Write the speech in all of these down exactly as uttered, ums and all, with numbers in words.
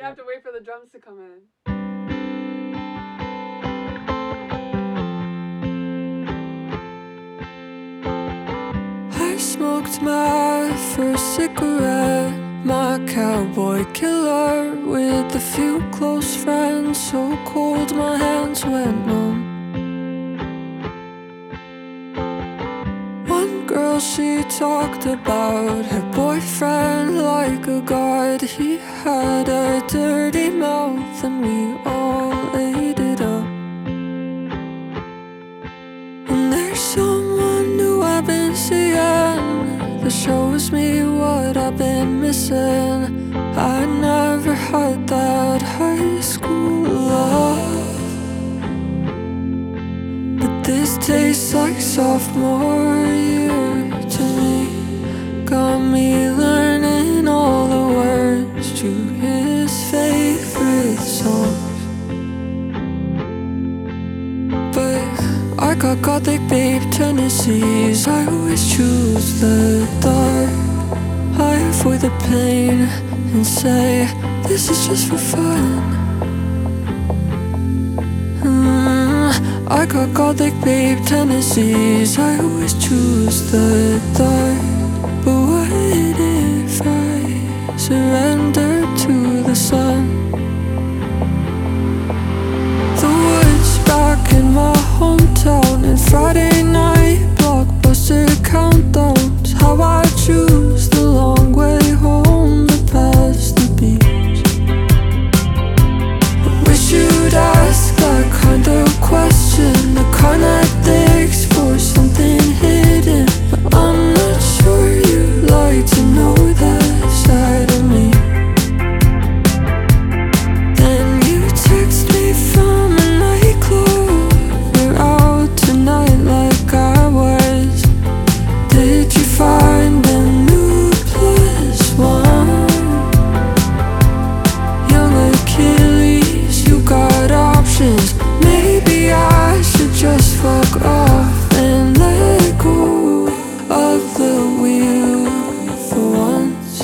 You have to wait for the drums to come in. I smoked my first cigarette, my cowboy killer, with a few close friends, so cold my hands went numb. One girl, she talked about her boyfriend like a god. He had a dirty mouth and we all ate it up. And there's someone new I've been seeing that shows me what I've been missing. I never had that high school love, but this tastes like sophomore year to me. Got me learning all the words to his favorite songs. But I got gothic babe tendencies. I always choose the dark. I avoid the pain and say this is just for fun. mm, I got gothic babe tendencies. I always choose the dark. But what if I surrender to the sun? The woods back in my hometown, and Friday night blockbuster countdowns. How I choose the long way home to pass the beach. I wish you'd ask that kind of question, the kind that digs for something hidden. But I'm not sure you'd like to know that side of me. Then you text me from a nightclub, we're out tonight like I was. Did you find a new plus one? Young Achilles, you got options. Maybe I should just fuck off and let go of the wheel for once.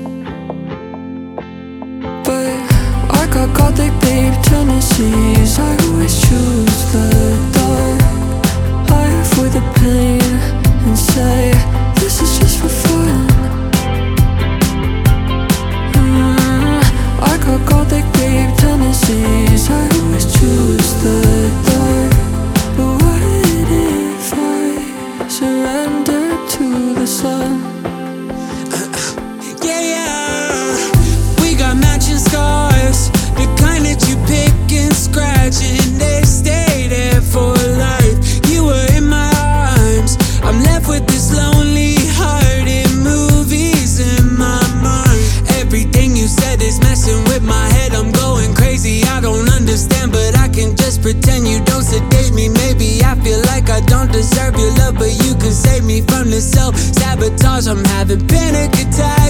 But I got gothic babe tendencies. I always choose the dark. I avoid the pain and say this is just for fun. mm, I got gothic babe tendencies. I always choose the dark. But what if I surrender to the sun? Yeah, yeah. We got matching scars, the kind that you pick and scratch, and they stay there for life. You were in my arms, I'm left with this lonely heart in movies in my mind. Everything you said is messing with my head. I'm going crazy, I don't understand, but I can just pretend you don't sedate me. Maybe I feel like I don't deserve your love, but you can save me from the self-sabotage. I'm having panic attacks.